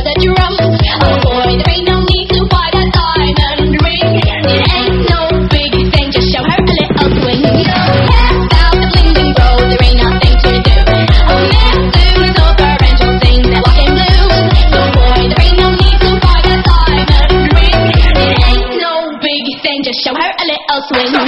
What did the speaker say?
the drum. Oh boy, there ain't no need to buy that diamond ring. It ain't no big thing, just show her a little swing. You don't care about the bling bling road, there ain't nothing to do. A man doing over angel sings that walking blues. So boy, there ain't no need to buy that diamond ring. It ain't no big thing, just show her a little swing.